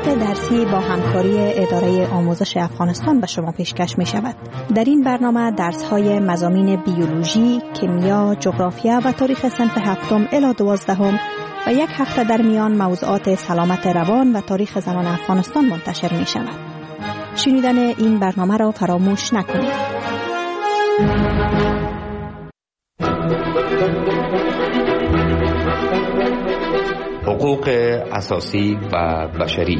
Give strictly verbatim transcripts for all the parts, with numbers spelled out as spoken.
برنامه درسی با همکاری اداره آموزش افغانستان به شما پیشکش می شود. در این برنامه درس‌های مضامین بیولوژی، کیمیا، جغرافیا و تاریخ صنف هفتم الی دوازدهم و یک هفته در میان موضوعات سلامت روان و تاریخ زنان افغانستان منتشر می شود. شنیدن این برنامه را فراموش نکنید. حقوق اساسی و بشری.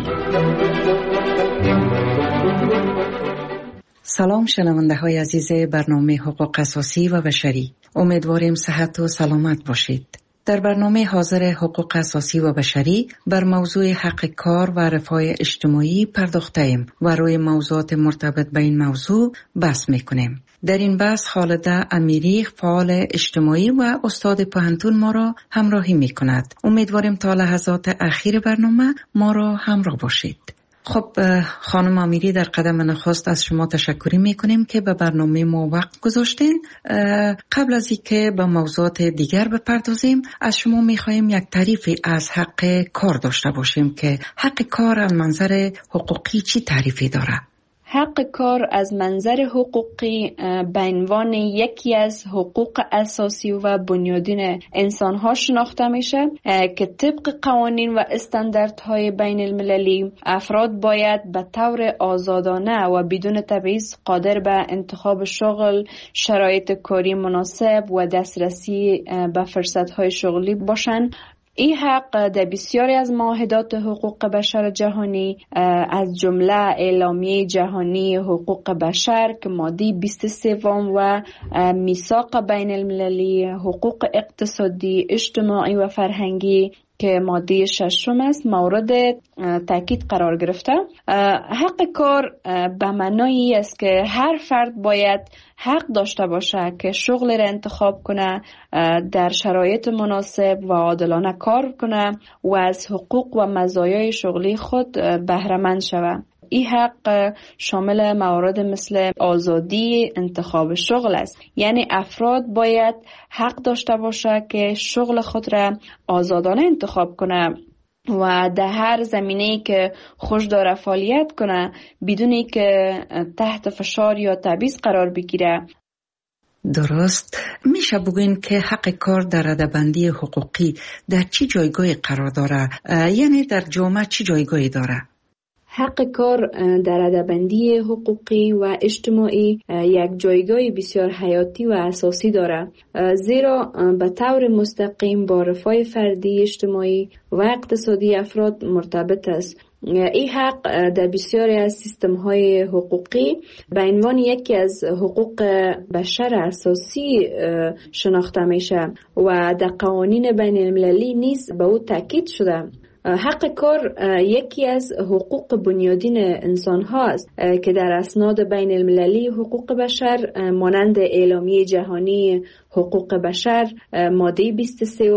سلام شنونده های عزیز برنامه حقوق اساسی و بشری. امیدواریم صحت و سلامت باشید. در برنامه حاضر حقوق اساسی و بشری بر موضوع حق کار و رفاه اجتماعی پرداخته ایم و روی موضوعات مرتبط به این موضوع بحث میکنیم. در این بحث خالده امیری، فعال اجتماعی و استاد پوهنتون ما را همراهی میکند. امیدواریم تا لحظات اخیر برنامه ما را همراه باشید. خب خانم امیری، در قدم نخست از شما تشکری میکنیم که به برنامه ما وقت گذاشتین. قبل از اینکه به موضوعات دیگر بپردازیم، از شما میخواهیم یک تعریفی از حق کار داشته باشیم که حق کار از منظر حقوقی چی تعریفی داره؟ حق کار از منظر حقوقی به عنوان یکی از حقوق اساسی و بنیادین انسان‌ها شناخته میشه که طبق قوانین و استانداردهای بین المللی افراد باید به طور آزادانه و بدون تبعیض قادر به انتخاب شغل، شرایط کاری مناسب و دسترسی به فرصت‌های شغلی باشند. این حق در بسیاری از معاهدات حقوق بشر جهانی از جمله اعلامیه جهانی حقوق بشر که ماده بیست و سه و میثاق بین المللی حقوق اقتصادی، اجتماعی و فرهنگی که ماده ششم است مورد تاکید قرار گرفته. حق کار به معنای است که هر فرد باید حق داشته باشه که شغل را انتخاب کنه، در شرایط مناسب و عادلانه کار کنه و از حقوق و مزایای شغلی خود بهره مند شود. این حق شامل موارد مثل آزادی انتخاب شغل است، یعنی افراد باید حق داشته باشه که شغل خود را آزادانه انتخاب کنه و در هر زمینه‌ای که خوش داره فعالیت کنه بدونی که تحت فشار یا تبعیض قرار بگیره. درست. میشه بگوین که حق کار در رده‌بندی حقوقی در چی جایگاهی قرار داره؟ یعنی در جامعه چی جایگاهی داره؟ حق کار در رده‌بندی حقوقی و اجتماعی یک جایگاه بسیار حیاتی و اساسی دارد، زیرا به طور مستقیم با رفاه فردی، اجتماعی و اقتصادی افراد مرتبط است. این حق در بسیاری از سیستم‌های حقوقی به عنوان یکی از حقوق بشر اساسی شناخته میشه و در قوانین بین المللی نیز به او تاکید شده. حق کار یکی از حقوق بنیادین انسان ها است که در اسناد بین المللی حقوق بشر مانند اعلامیه جهانی حقوق بشر ماده بیست و سه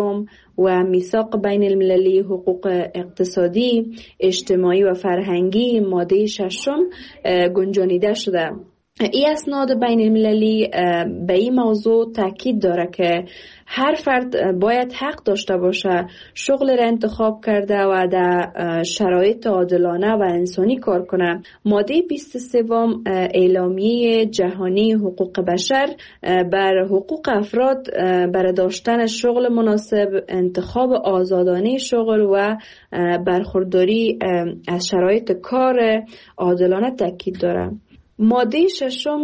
و میثاق بین المللی حقوق اقتصادی، اجتماعی و فرهنگی ماده ششم گنجانیده شده. این اسناد بین المللی به این موضوع تاکید داره که هر فرد باید حق داشته باشه شغل را انتخاب کرده و در شرایط عادلانه و انسانی کار کنه. ماده بیست و سه اعلامیه جهانی حقوق بشر بر حقوق افراد برای داشتن شغل مناسب، انتخاب آزادانه شغل و برخورداری از شرایط کار عادلانه تاکید داره. ماده ششم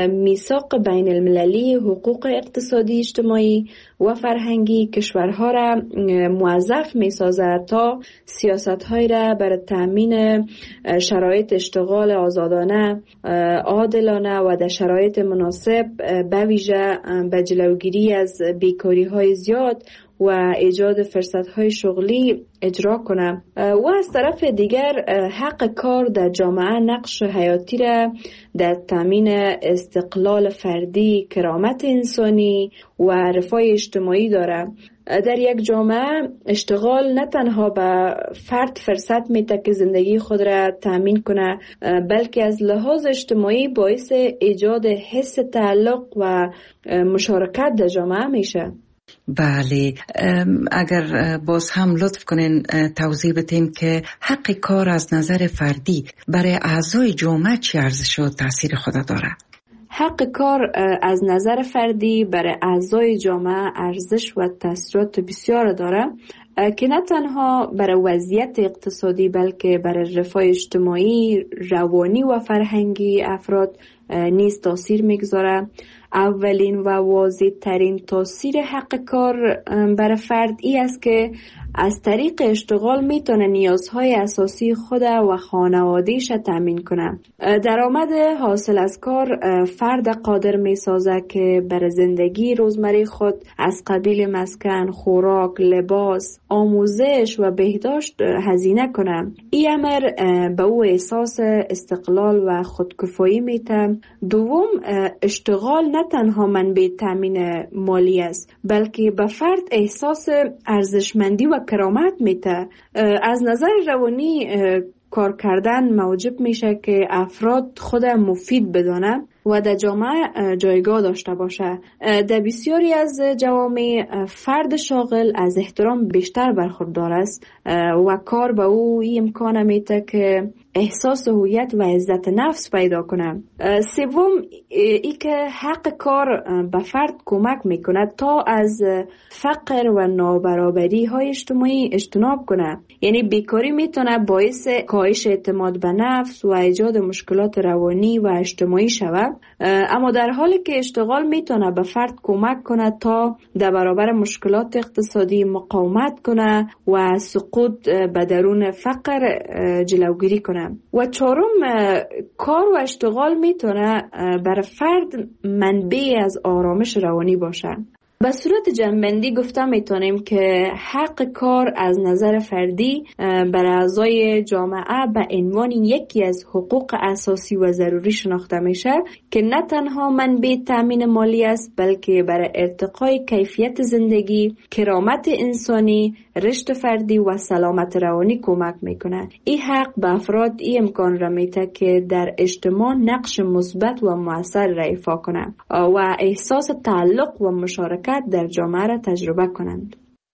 میثاق بین المللی حقوق اقتصادی، اجتماعی و فرهنگی کشورها را موظف می سازد تا سیاست‌های را برای تأمین شرایط اشتغال آزادانه، عادلانه و در شرایط مناسب به ویژه به جلوگیری از بیکاری‌های زیاد و ایجاد فرصت‌های شغلی اجرا کنه. و از طرف دیگر حق کار در جامعه نقش حیاتی را در تامین استقلال فردی، کرامت انسانی و رفاه اجتماعی دارد. در یک جامعه اشتغال نه تنها به فرد فرصت میده که زندگی خود را تامین کنه، بلکه از لحاظ اجتماعی باعث ایجاد حس تعلق و مشارکت در جامعه میشه. بله، اگر باز هم لطف کنین توضیح بدیم که حق کار از نظر فردی برای اعضای جامعه چه ارزش و تاثیر خود داره؟ حق کار از نظر فردی برای اعضای جامعه ارزش و تاثیرات بسیار داره که نه تنها برای وضعیت اقتصادی بلکه برای رفاه اجتماعی، روانی و فرهنگی افراد نیز تاثیر میگذاره. اولین و واضح ترین تاثیر حق کار برای فرد ای است که از طریق اشتغال میتونه نیازهای اساسی خود و خانوادهش تامین کنه. درآمد حاصل از کار فرد قادر میسازه که برای زندگی روزمره خود از قبیل مسکن، خوراک، لباس، آموزش و بهداشت هزینه کنه. این امر به او احساس استقلال و خودکفایی میده. دوم، اشتغال نه تنها منبع تامین مالی است بلکه به فرد احساس ارزشمندی و کرامت میده. از نظر روانی کار کردن موجب میشه که افراد خود مفید بدانه و در جامعه جایگاه داشته باشه. در بسیاری از جوامع فرد شاغل از احترام بیشتر برخوردار است و کار به او این امکان میده که احساس هویت و عزت نفس پیدا کنه. سوم، ای که حق کار به فرد کمک میکنه تا از فقر و نابرابری های اجتماعی اجتناب کنه. یعنی بیکاری میتونه باعث کاهش اعتماد به نفس و ایجاد مشکلات روانی و اجتماعی شود، اما در حالی که اشتغال میتونه به فرد کمک کنه تا در برابر مشکلات اقتصادی مقاومت کنه و سقوط به درون فقر جلوگیری کنه. و چهارم، کار و اشتغال میتونه برای فرد منبع از آرامش روانی باشه. به صورت جنبندی گفته میتونیم که حق کار از نظر فردی برای اعضای جامعه به عنوان یکی از حقوق اساسی و ضروری شناخته میشه که نه تنها منبع تامین مالی است بلکه برای ارتقای کیفیت زندگی، کرامت انسانی، رشد فردی و سلامت روانی کمک میکنه. این حق به افراد این امکان را میده که در اجتماع نقش مثبت و مؤثر را ایفا کنند و احساس تعلق و مشارکت در جامعه را تجربه کنند.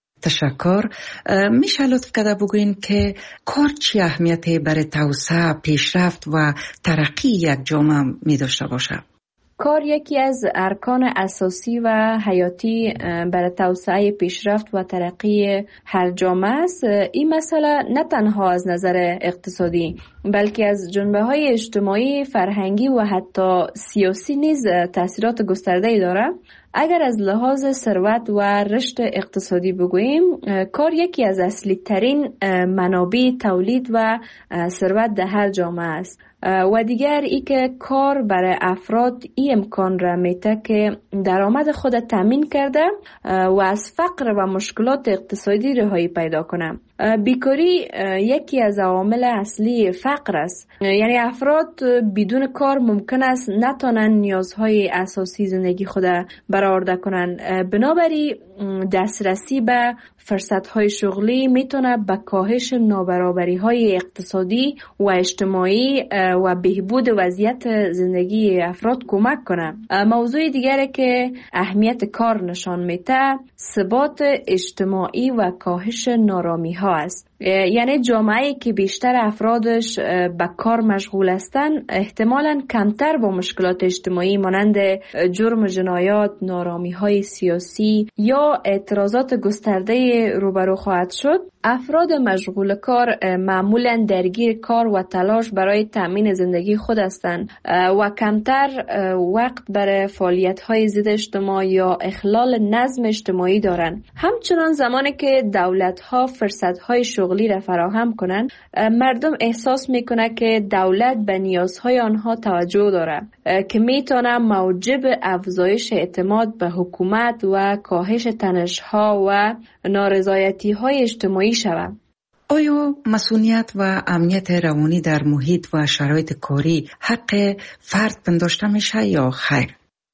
تشکر. میشه لطف کرده بگوین که کار چی اهمیتی برای توسعه، پیشرفت و ترقی یک جامعه می داشته باشه؟ کار یکی از ارکان اساسی و حیاتی برای توسعه، پیشرفت و ترقی هر جامعه است. این مسئله نه تنها از نظر اقتصادی بلکه از جنبه‌های اجتماعی، فرهنگی و حتی سیاسی نیز تاثیرات گسترده‌ای دارد. اگر از لحاظ ثروت و رشد اقتصادی بگوییم، کار یکی از اصلی ترین منابع تولید و ثروت در هر جامعه است. و دیگر ای که کار برای افراد این امکان را میده که درآمد خود تامین کرده و از فقر و مشکلات اقتصادی رهایی پیدا کنه. بیکاری یکی از عوامل اصلی فقر است. یعنی افراد بدون کار ممکن است نتونن نیازهای اساسی زندگی خود برآورده کنن. بنابراین دسترسی به فرصت‌های شغلی میتونه به کاهش نابرابری‌های اقتصادی و اجتماعی و بهبود وضعیت زندگی افراد کمک کنه. موضوع دیگری که اهمیت کار نشان میده ثبات اجتماعی و کاهش نارامی‌ها است. یعنی جامعه‌ای که بیشتر افرادش به کار مشغول هستند احتمالاً کمتر با مشکلات اجتماعی مانند جرم و جنایات، نارامی‌های سیاسی یا اعتراضات گسترده روبرو خواهد شد. افراد مشغول کار معمولاً درگیر کار و تلاش برای تامین زندگی خود هستند و کمتر وقت برای فعالیت‌های ضد اجتماع یا اخلال نظم اجتماعی دارند. همچنان زمانی که دولت‌ها فرصت‌های شغلی را فراهم کنند، مردم احساس میکنه که دولت به نیازهای آنها توجه داره که میتونه موجب افزایش اعتماد به حکومت و کاهش تنش‌ها و نارضایتی‌های اجتماعی شود. آیا مسئولیت و امنیت روانی در محیط و شرایط کاری حق فرد پنداشته میشه یا خیر؟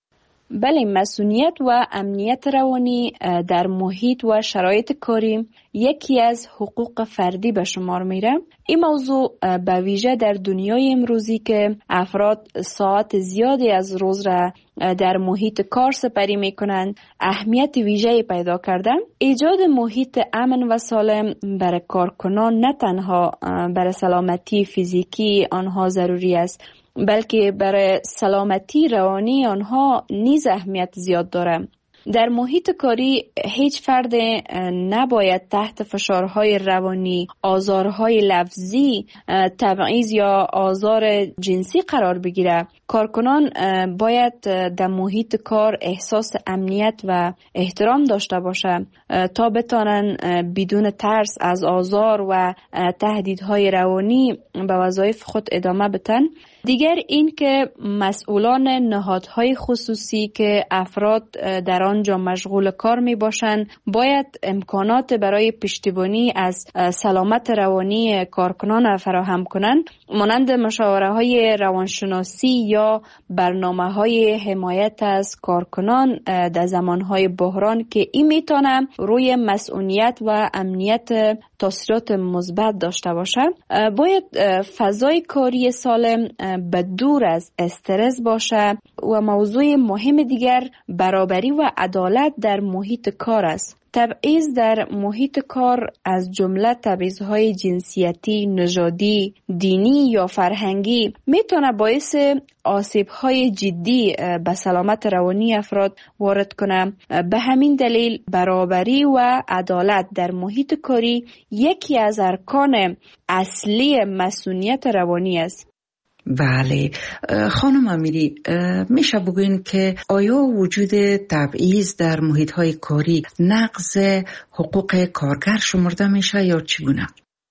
بله، مسئولیت و امنیت روانی در محیط و شرایط کاری یکی از حقوق فردی به شمار میره. این موضوع به ویژه در دنیای امروزی که افراد ساعت زیادی از روز را در محیط کار سپری میکنند اهمیت ویژه‌ای پیدا کرده. ایجاد محیط امن و سالم برای کارکنان نه تنها برای سلامتی فیزیکی آنها ضروری است، بلکه برای سلامتی روانی آنها نیز اهمیت زیاد دارد. در محیط کاری هیچ فرد نباید تحت فشارهای روانی، آزارهای لفظی، تبعیض یا آزار جنسی قرار بگیره. کارکنان باید در محیط کار احساس امنیت و احترام داشته باشند تا بتانن بدون ترس از آزار و تهدیدهای روانی به وظایف خود ادامه بدن. دیگر این که مسئولان نهادهای خصوصی که افراد در آنجا مشغول کار می باشند باید امکانات برای پشتیبانی از سلامت روانی کارکنان فراهم کنند، مانند مشاوره های روانشناسی یا برنامه های حمایت از کارکنان در زمان های بحران که این میتونه روی مسئولیت و امنیت تاثیرات مثبت داشته باشه. باید فضای کاری سالم به دور از استرس باشه و موضوع مهم دیگر برابری و عدالت در محیط کار است. تبعیض در محیط کار از جمله تبعیض‌های جنسیتی، نژادی، دینی یا فرهنگی میتونه باعث آسیب‌های جدی به سلامت روانی افراد وارد کنه. به همین دلیل برابری و عدالت در محیط کاری یکی از ارکان اصلی مسئولیت روانی است. بله خانم امیری، میشه بگوین که آیا وجود تبعیض در محیط‌های کاری نقض حقوق کارگر شمرده میشه یا چگونه؟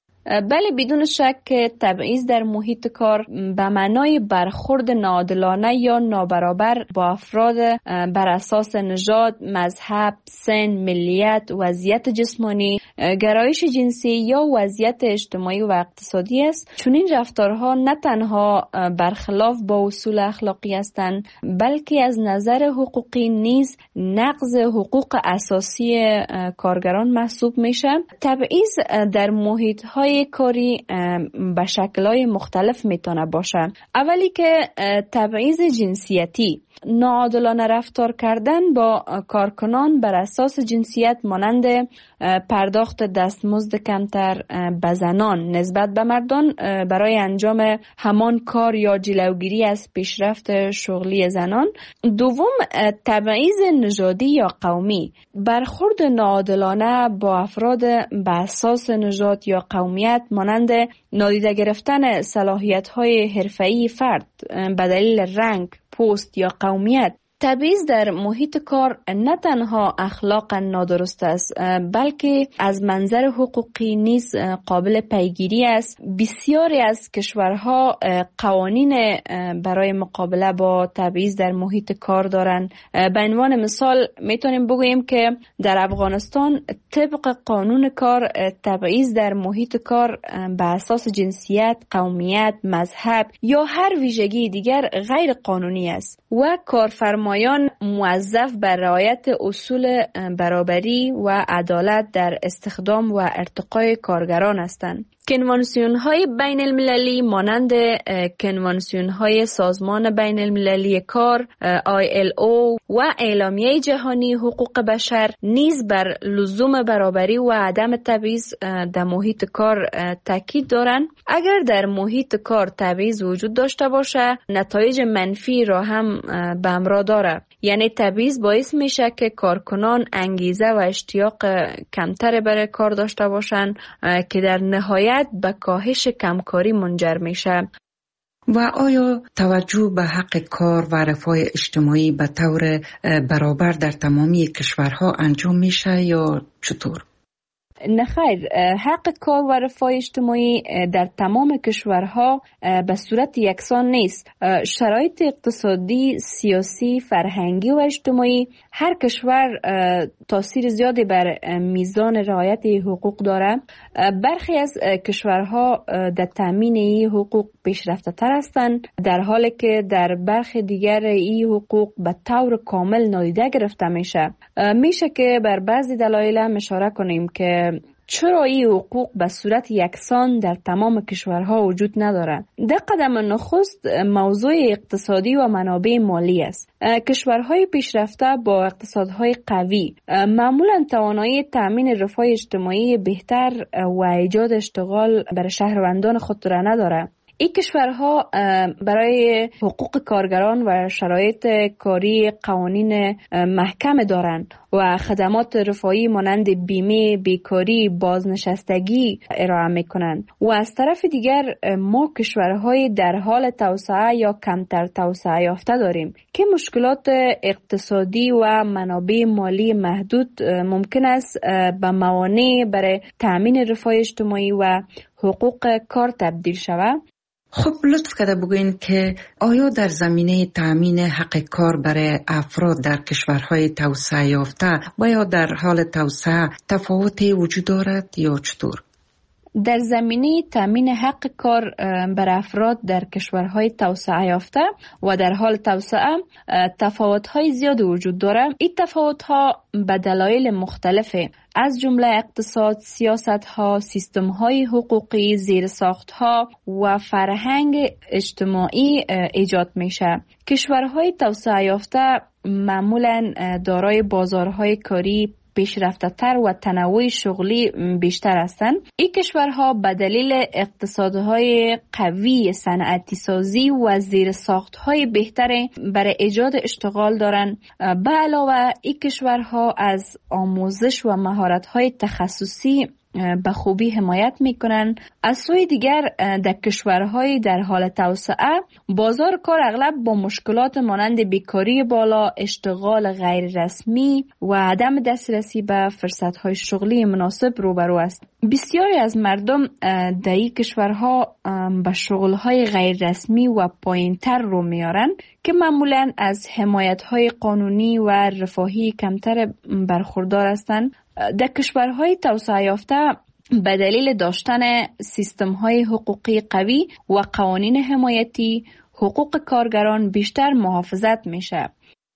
بله، بدون شک تبعیض در محیط کار به معنای برخورد ناعادلانه یا نابرابر با افراد بر اساس نژاد، مذهب، سن، ملیت، وضعیت جسمانی، گرایش جنسی یا وضعیت اجتماعی و اقتصادی است. چون این رفتارها نه تنها برخلاف با اصول اخلاقی هستند، بلکه از نظر حقوقی نیز نقض حقوق اساسی کارگران محسوب میشه. تبعیض در محیط‌های کاری به شکل‌های مختلف میتونه باشه. اولی که تبعیض جنسیتی، ناعادلانه رفتار کردن با کارکنان بر اساس جنسیت مانند پرداخت دستمزد کمتر به زنان نسبت به مردان برای انجام همان کار یا جلوگیری از پیشرفت شغلی زنان. دوم، تبعیض نژادی یا قومی، برخورد ناعادلانه با افراد به اساس نژاد یا قومیت مانند نادیده گرفتن صلاحیت‌های حرفه‌ای فرد به دلیل رنگ، پوست یا قومیت. تبعیض در محیط کار نه تنها اخلاقا نادرست است، بلکه از منظر حقوقی نیز قابل پیگیری است. بسیاری از کشورها قوانین برای مقابله با تبعیض در محیط کار دارند. به عنوان مثال میتونیم بگوییم که در افغانستان طبق قانون کار تبعیض در محیط کار به اساس جنسیت، قومیت، مذهب یا هر ویژگی دیگر غیر قانونی است و کارفرما مایان موظف بر رعایت اصول برابری و عدالت در استخدام و ارتقای کارگران هستند. کنوانسیون های بین المللی مانند کنوانسیون های سازمان بین المللی کار آی ال او و اعلامیه جهانی حقوق بشر نیز بر لزوم برابری و عدم تبعیض در محیط کار تاکید دارند. اگر در محیط کار تبعیض وجود داشته باشه، نتایج منفی را هم به همراه داره. یعنی تبعیض باعث میشه که کارکنان انگیزه و اشتیاق کمتر برای کار داشته باشند که در نهایت به کاهش کمکاری منجر میشه. و آیا توجه به حق کار و رفاه اجتماعی به طور برابر در تمامی کشورها انجام میشه یا چطور؟ نه خیر، حق کار و رفاه اجتماعی در تمام کشورها به صورت یکسان نیست. شرایط اقتصادی، سیاسی، فرهنگی و اجتماعی هر کشور تاثیر زیادی بر میزان رعایت حقوق داره. برخی از کشورها در تامین این حقوق پیشرفته تر هستند، در حالی که در برخی دیگر این حقوق به طور کامل نادیده گرفته میشه. میشه که بر بعضی دلایل اشاره کنیم که چرا این حقوق به صورت یکسان در تمام کشورها وجود نداره. در قدم نخست موضوع اقتصادی و منابع مالی است. کشورهای پیشرفته با اقتصادهای قوی معمولا توانایی تامین رفاه اجتماعی بهتر و ایجاد اشتغال برای شهروندان خود را نداره. این کشورها برای حقوق کارگران و شرایط کاری قوانین محکم دارند و خدمات رفاهی مانند بیمه، بیکاری، بازنشستگی ارائه میکنند. و از طرف دیگر ما کشورهای در حال توسعه یا کمتر توسعه یافته داریم که مشکلات اقتصادی و منابع مالی محدود ممکن است به موانع برای تامین رفاه اجتماعی و حقوق کار تبدیل شود. خب لطف کرده بگوین که آیا در زمینه تامین حق کار برای افراد در کشورهای توسعه یافته و یا در حال توسعه تفاوتی وجود دارد یا چطور؟ در زمینه تامین حق کار بر افراد در کشورهای توسعه یافته و در حال توسعه تفاوت‌های زیاد وجود دارد. این تفاوت‌ها به دلایل مختلفه، از جمله اقتصاد، سیاست‌ها، سیستم‌های حقوقی، زیرساخت‌ها و فرهنگ اجتماعی ایجاد میشه. کشورهای توسعه یافته معمولاً دارای بازارهای کاری پیشرفته تر و تنوع شغلی بیشتر هستند. این کشورها به دلیل اقتصادهای قوی، صنعتی سازی و زیرساختهای بهتر برای ایجاد اشتغال دارند. به علاوه این کشورها از آموزش و مهارت‌های تخصصی به خوبی حمایت میکنن. از سوی دیگر در کشورهای در حال توسعه بازار کار اغلب با مشکلات مانند بیکاری بالا، اشتغال غیر رسمی و عدم دسترسی به فرصتهای شغلی مناسب روبرو است. بسیاری از مردم در این کشورها به شغلهای غیر رسمی و پایینتر رو میارن که معمولاً از حمایتهای قانونی و رفاهی کمتر برخوردار هستند. در کشورهای توسعه یافته به دلیل داشتن سیستم‌های حقوقی قوی و قوانین حمایتی، حقوق کارگران بیشتر محافظت میشه.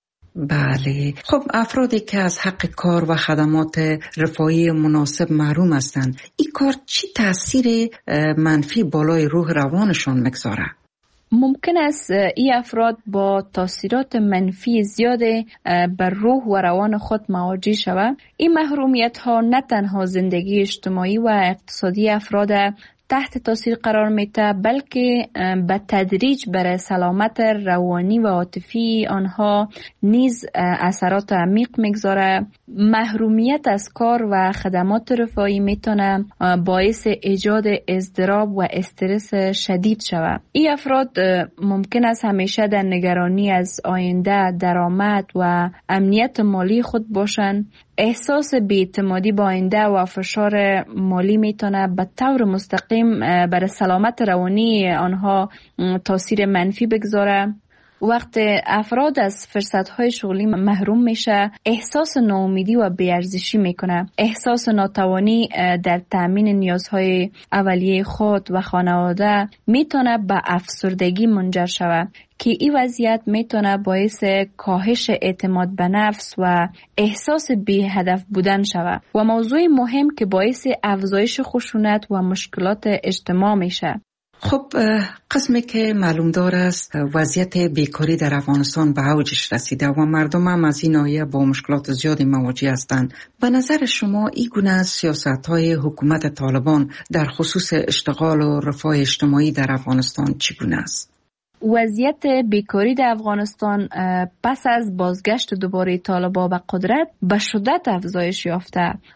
بله. خب افرادی که از حق کار و خدمات رفاهی مناسب محروم هستند، این کار چی تأثیر منفی بالای روح روانشان میگذاره؟ ممکن است این افراد با تاثیرات منفی زیاد بر روح و روان خود مواجه شوند. این محرومیت ها نه تنها زندگی اجتماعی و اقتصادی افراد تحت تاثیر قرار میده، بلکه به تدریج بر سلامت روانی و عاطفی آنها نیز اثرات عمیق میگذاره. محرومیت از کار و خدمات رفاهی میتونه باعث ایجاد اضطراب و استرس شدید شود. این افراد ممکن است همیشه در نگرانی از آینده، درآمد و امنیت مالی خود باشند. احساس بی‌اعتمادی با آینده و فشار مالی میتونه به طور مستقیم بر سلامت روانی آنها تاثیر منفی بگذاره. وقت افراد از فرصت‌های شغلی محروم میشه، احساس ناامیدی و بی‌ارزشی میکنه. احساس ناتوانی در تامین نیازهای اولیه خود و خانواده میتونه به افسردگی منجر شود که این وضعیت میتونه باعث کاهش اعتماد به نفس و احساس بی هدف بودن شود و موضوع مهم که باعث افزایش خشونت و مشکلات اجتماع میشه. خب قسمی که معلوم دار است وضعیت بیکاری در افغانستان به اوجش رسیده و مردم هم از این ناحیه با مشکلات زیادی مواجه هستند. به نظر شما این گونه سیاست‌های حکومت طالبان در خصوص اشتغال و رفاه اجتماعی در افغانستان چگونه است؟ وضعیت بیکاری در افغانستان پس از بازگشت دوباره طالبان به قدرت به شدت افزایش یافته.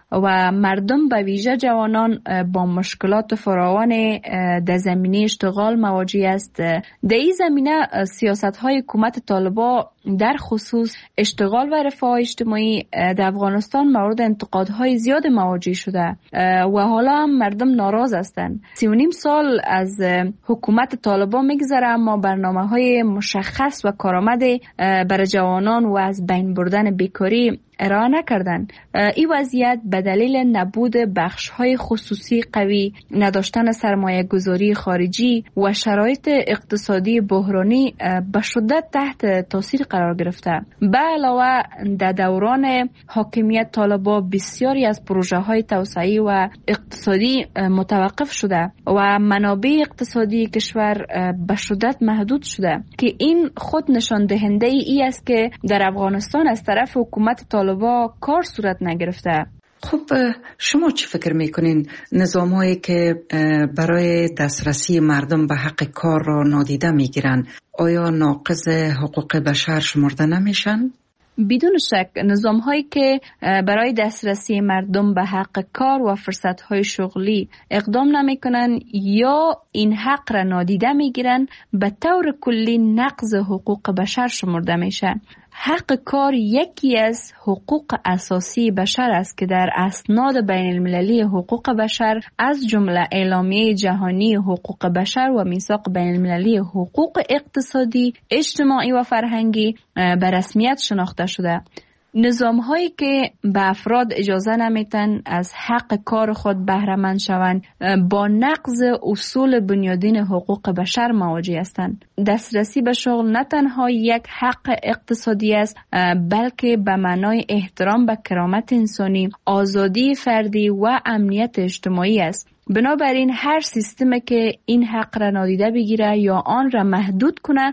و مردم به ویژه جوانان با مشکلات فراوان در زمینه اشتغال مواجه است. در این زمینه سیاست‌های حکومت طالبان در خصوص اشتغال و رفاه اجتماعی در افغانستان مورد انتقادهای زیاد مواجه شده و حالا هم مردم ناراض هستند. سی و نیم سال از حکومت طالبان میگذره اما برنامه‌های مشخص و کارآمد برای جوانان و از بین بردن بیکاری ارائه نکردن. این وضعیت به دلیل نبود بخش‌های خصوصی قوی، نداشتن سرمایه گذاری خارجی و شرایط اقتصادی بحرانی به شدت تحت تاثیر قرار گرفته. به علاوه در دوران حاکمیت طالبان بسیاری از پروژه‌های توسعه‌ای و اقتصادی متوقف شده و منابع اقتصادی کشور به شدت محدود شده که این خود نشان دهنده ای است که در افغانستان از طرف حکومت طالبان با کار صورت نگرفته. خب شما چی فکر میکنین نظامایی که برای دسترسی مردم به حق کار را نادیده میگیرن آیا ناقض حقوق بشر شمرده نمیشن؟ بدون شک نظام هایی که برای دسترسی مردم به حق کار و فرصت های شغلی اقدام نمی کنن یا این حق را نادیده می گیرن به طور کلی نقض حقوق بشر شمرده میشه. حق کار یکی از حقوق اساسی بشر است که در اسناد بین المللی حقوق بشر از جمله اعلامیه جهانی حقوق بشر و میثاق بین المللی حقوق اقتصادی، اجتماعی و فرهنگی به رسمیت شناخته شده. نظام هایی که به افراد اجازه نمیتن از حق کار خود بهره مند شوند با نقض اصول بنیادین حقوق بشر مواجه هستند. دسترسی به شغل نه تنها یک حق اقتصادی است بلکه به معنای احترام به کرامت انسانی، آزادی فردی و امنیت اجتماعی است. بنابراین هر سیستمی که این حق را نادیده بگیره یا آن را محدود کنه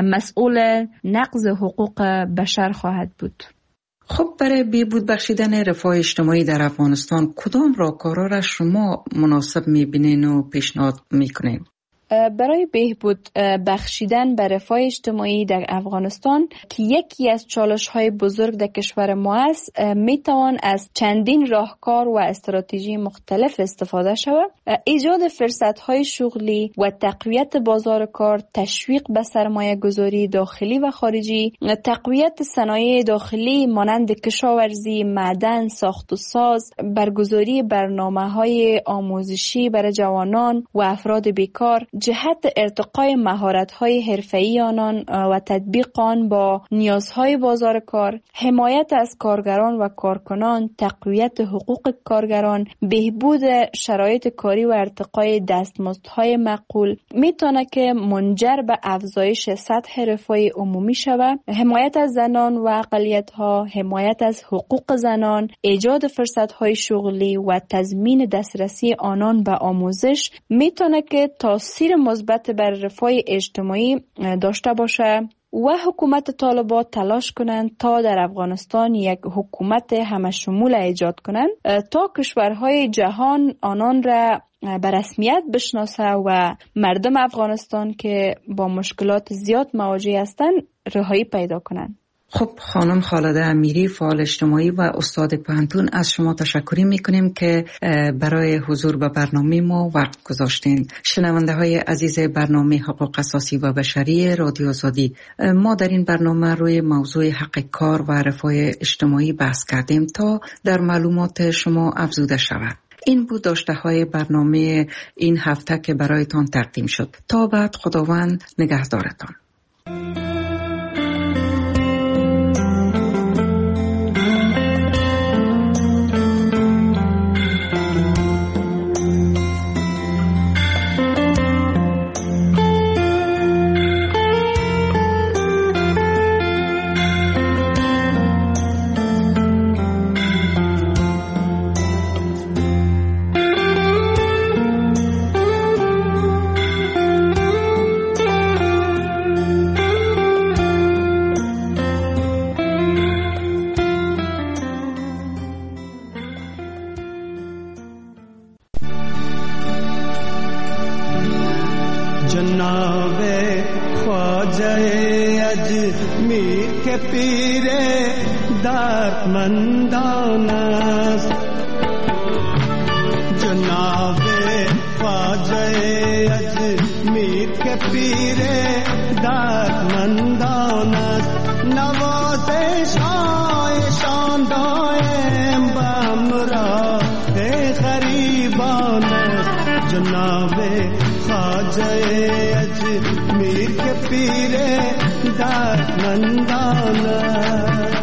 مسئول نقض حقوق بشر خواهد بود. خب برای بهبود بخشیدن رفاه اجتماعی در افغانستان کدام راهکارها را شما مناسب می‌بینین و پیشنهاد می‌کنین؟ برای بهبود بخشیدن به رفاه اجتماعی در افغانستان که یکی از چالش‌های بزرگ در کشور ما است میتوان از چندین راهکار و استراتژی مختلف استفاده شود. ایجاد فرصت‌های شغلی و تقویت بازار کار، تشویق به سرمایه گذاری داخلی و خارجی، تقویت صنایع داخلی مانند کشاورزی، معدن، ساخت و ساز، برگزاری برنامه‌های آموزشی برای جوانان و افراد بیکار، جهت ارتقای مهارت‌های حرفه‌ای آنان و تطبیق آن با نیازهای بازار کار، حمایت از کارگران و کارکنان، تقویت حقوق کارگران، بهبود شرایط کاری و ارتقای دستمزدهای معقول میتونه که منجر به افزایش سطح رفاه عمومی شود. حمایت از زنان و اقلیت‌ها، حمایت از حقوق زنان، ایجاد فرصت‌های شغلی و تضمین دسترسی آنان به آموزش میتونه که تاثیر مثبت بر رفاه اجتماعی داشته باشه و حکومت طالبان تلاش کنند تا در افغانستان یک حکومت همشمول ایجاد کنند تا کشورهای جهان آنان را به رسمیت بشناسه و مردم افغانستان که با مشکلات زیاد مواجه هستند رهایی پیدا کنند. خب خانم خالده امیری، فعال اجتماعی و استاد پوهنتون، از شما تشکر میکنیم که برای حضور به برنامه ما وقت گذاشتین. شنونده های عزیز برنامه حقوق اساسی و بشری رادیو آزادی، ما در این برنامه روی موضوع حق کار و رفاه اجتماعی بحث کردیم تا در معلومات شما افزوده شود. این بود داشته های برنامه این هفته که برایتان تقدیم شد. تا بعد خداوند نگهدارتان. پیر دردمندان است پیر دردمندان است. نوازش هایشان دائم به همراه غریبان است. جناب خواجه اجمیر که پیر دردمندان است.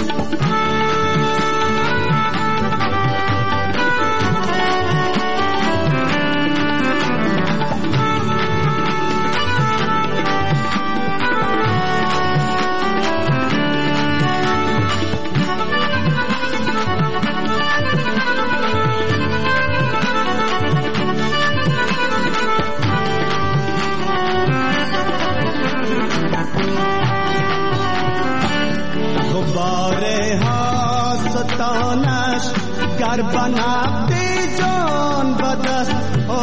گر بنابدی جان بدست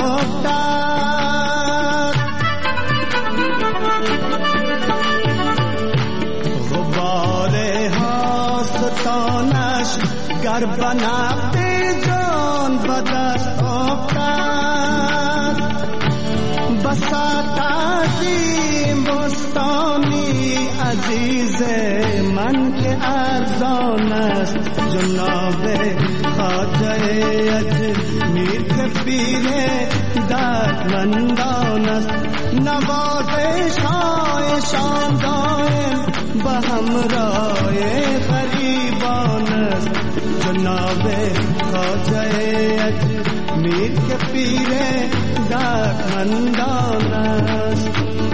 افتاد. غبار هاستانش گر بنابدی جان بدست افتاد. بساط عظیم بستانی عزیز من که ارزان است. جناب خواجه اجمیر که پیر دردمندان است. نوازش هایشان دائم به همراه غریبان است. جناب خواجه اجمیر که پیر دردمندان است.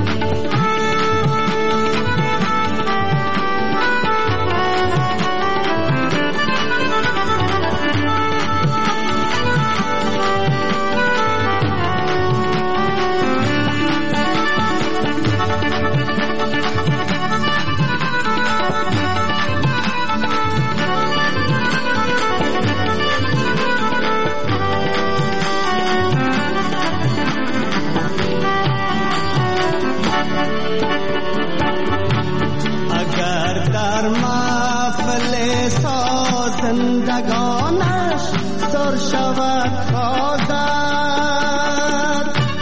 زندگانش سر شود خواهد.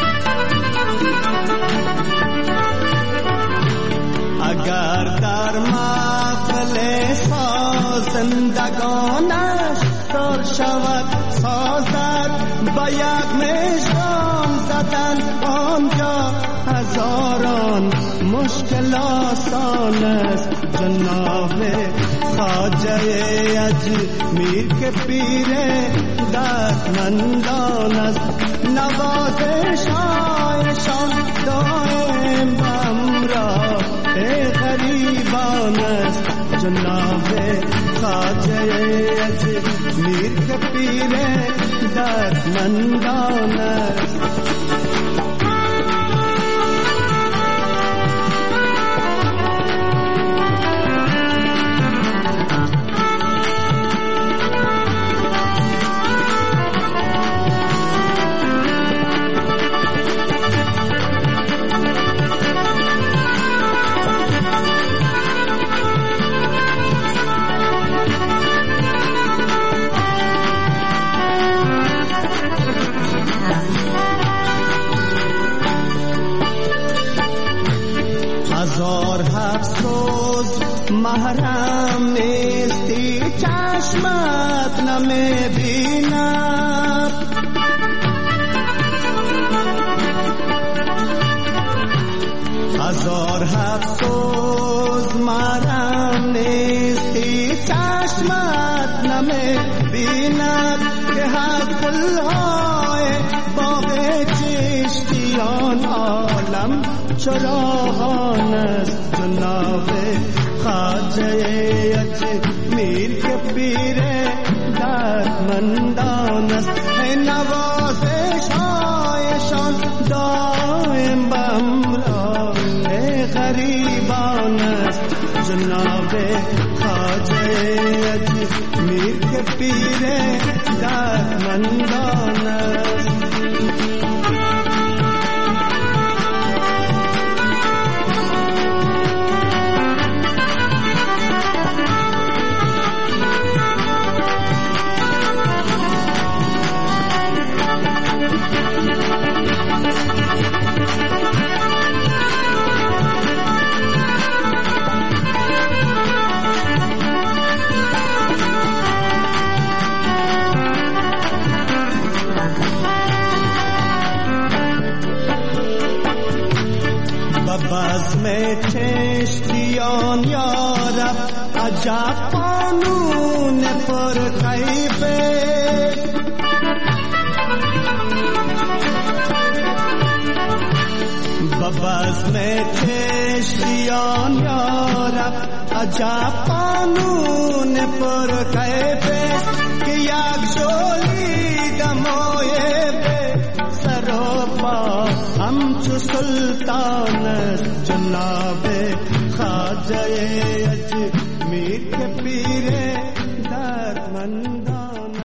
اگر در محفل زندگانش سر شود سازد. با یک مشران زدن آنجا هزاران مشکل آسان است. جناب خواجه اجمیر که پیر دردمندان است. نوازش هایشان دائم به همراه غریبان است. جناب خواجه اجمیر که پیر دردمندان است. محرم نیستی چشمت نمیبیند. هزار افسوس محرم نیستی چشمت نمیبیند. که از گلهای باغ چشتیان عالم چراغان است. جناب خواجه اجمیر که پیر دردمندان است. نوازش هایشان دائم به همراه غریبان است. جناب خواجه اجمیر که پیر دردمندان است. عجب قانون پر کیفه ببز میں چشتیان یارب عجب قانون پر کیفه که یک جولی دموی به سر و پا همچو سلطان جناب خواجه